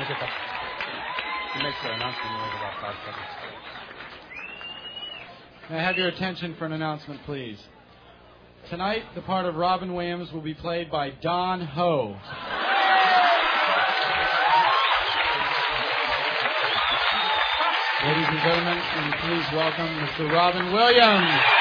get that. He makes the announcement in about 5 seconds. May I have your attention for an announcement, please? Tonight, the part of Robin Williams will be played by Don Ho. Ladies and gentlemen, will you please welcome Mr. Robin Williams.